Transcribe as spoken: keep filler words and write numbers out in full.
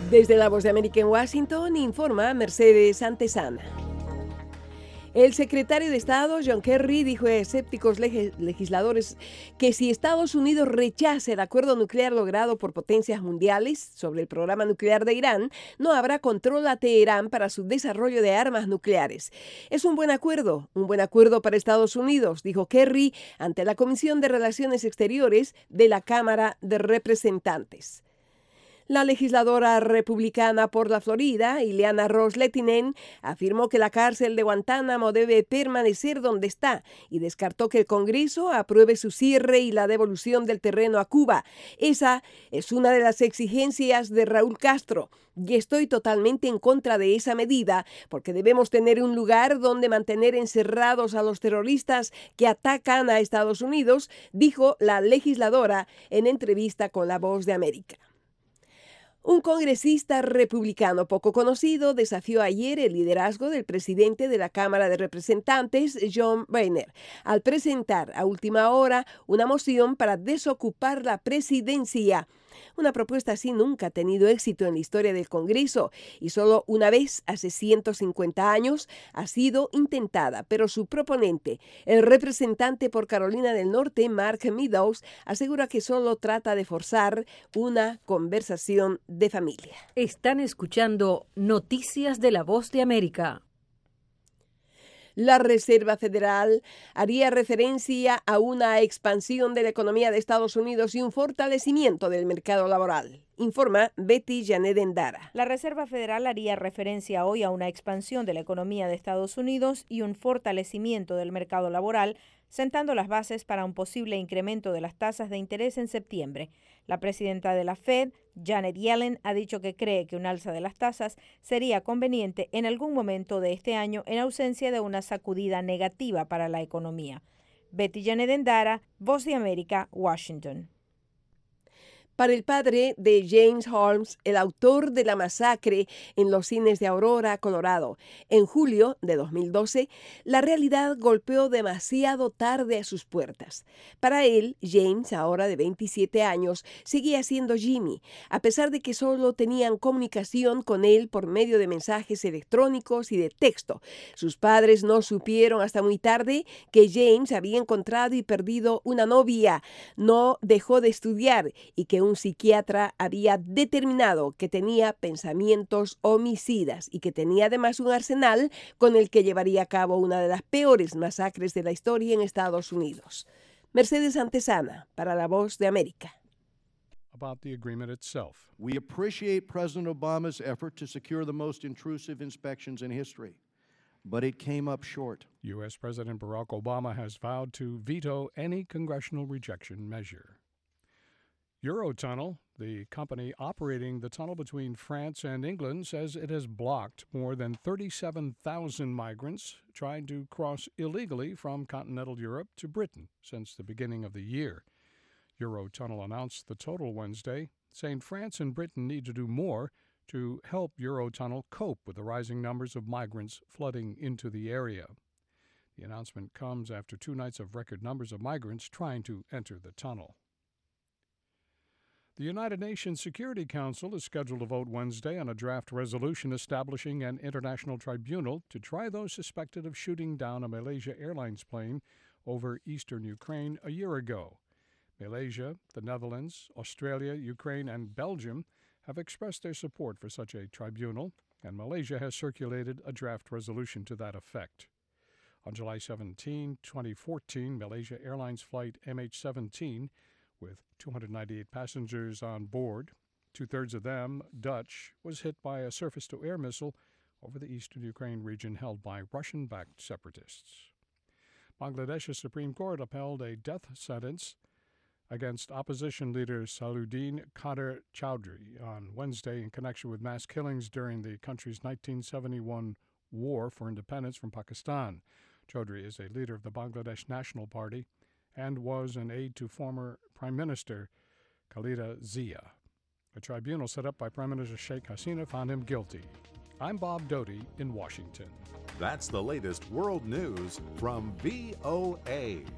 Desde la Voz de América en Washington, informa Mercedes Antesana. El secretario de Estado, John Kerry, dijo a escépticos leg- legisladores que si Estados Unidos rechaza el acuerdo nuclear logrado por potencias mundiales sobre el programa nuclear de Irán, no habrá control a Teherán para su desarrollo de armas nucleares. Es un buen acuerdo, un buen acuerdo para Estados Unidos, dijo Kerry ante la Comisión de Relaciones Exteriores de la Cámara de Representantes. La legisladora republicana por la Florida, Ileana Ros-Lehtinen, afirmó que la cárcel de Guantánamo debe permanecer donde está y descartó que el Congreso apruebe su cierre y la devolución del terreno a Cuba. Esa es una de las exigencias de Raúl Castro y estoy totalmente en contra de esa medida porque debemos tener un lugar donde mantener encerrados a los terroristas que atacan a Estados Unidos, dijo la legisladora en entrevista con La Voz de América. Un congresista republicano poco conocido desafió ayer el liderazgo del presidente de la Cámara de Representantes, John Boehner, al presentar a última hora una moción para desocupar la presidencia. Una propuesta así nunca ha tenido éxito en la historia del Congreso y solo una vez, hace ciento cincuenta años, ha sido intentada, pero su proponente, el representante por Carolina del Norte, Mark Meadows, asegura que solo trata de forzar una conversación de familia. Están escuchando Noticias de la Voz de América. La Reserva Federal haría referencia a una expansión de la economía de Estados Unidos y un fortalecimiento del mercado laboral. Informa Betty Janet Endara. La Reserva Federal haría referencia hoy a una expansión de la economía de Estados Unidos y un fortalecimiento del mercado laboral, sentando las bases para un posible incremento de las tasas de interés en septiembre. La presidenta de la Fed, Janet Yellen, ha dicho que cree que un alza de las tasas sería conveniente en algún momento de este año en ausencia de una sacudida negativa para la economía. Betty Janet Endara, Voz de América, Washington. Para el padre de James Holmes, el autor de la masacre en los cines de Aurora, Colorado, en julio de dos mil doce, la realidad golpeó demasiado tarde a sus puertas. Para él, James, ahora de veintisiete años, seguía siendo Jimmy, a pesar de que solo tenían comunicación con él por medio de mensajes electrónicos y de texto. Sus padres no supieron hasta muy tarde que James había encontrado y perdido una novia, no dejó de estudiar y que un psiquiatra había determinado que tenía pensamientos homicidas y que tenía además un arsenal con el que llevaría a cabo una de las peores masacres de la historia en Estados Unidos. Mercedes Antesana, para La Voz de América. About the agreement itself. We appreciate President Obama's effort to secure the most intrusive inspections in history, but it came up short. U S President Barack Obama has vowed to veto any congressional rejection measure. Eurotunnel, the company operating the tunnel between France and England, says it has blocked more than thirty-seven thousand migrants trying to cross illegally from continental Europe to Britain since the beginning of the year. Eurotunnel announced the total Wednesday, saying France and Britain need to do more to help Eurotunnel cope with the rising numbers of migrants flooding into the area. The announcement comes after two nights of record numbers of migrants trying to enter the tunnel. The United Nations Security Council is scheduled to vote Wednesday on a draft resolution establishing an international tribunal to try those suspected of shooting down a Malaysia Airlines plane over eastern Ukraine a year ago. Malaysia, the Netherlands, Australia, Ukraine, and Belgium have expressed their support for such a tribunal, and Malaysia has circulated a draft resolution to that effect. On July seventeenth, twenty fourteen, Malaysia Airlines flight M H seventeen with two hundred ninety-eight passengers on board, two-thirds of them Dutch, was hit by a surface-to-air missile over the eastern Ukraine region held by Russian-backed separatists. Bangladesh's Supreme Court upheld a death sentence against opposition leader Salahuddin Khader Chowdhury on Wednesday in connection with mass killings during the country's nineteen seventy-one war for independence from Pakistan. Chowdhury is a leader of the Bangladesh National Party and was an aide to former Prime Minister Khalida Zia. A tribunal set up by Prime Minister Sheikh Hasina found him guilty. I'm Bob Doty in Washington. That's the latest world news from V O A.